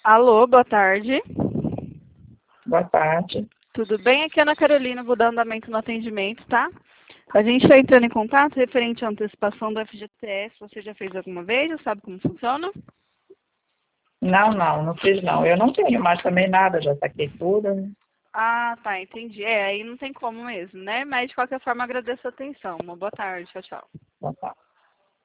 Alô, boa tarde. Boa tarde. Tudo bem? Aqui é a Ana Carolina, vou dar andamento no atendimento, tá? A gente está entrando em contato referente à antecipação do FGTS. Você já fez alguma vez? Já sabe como funciona? Não fiz não. Eu não tenho mais também nada, já saquei tudo. Ah, tá, entendi. Aí não tem como mesmo, né? Mas de qualquer forma agradeço a atenção. Uma boa tarde, tchau, tchau. Boa tarde.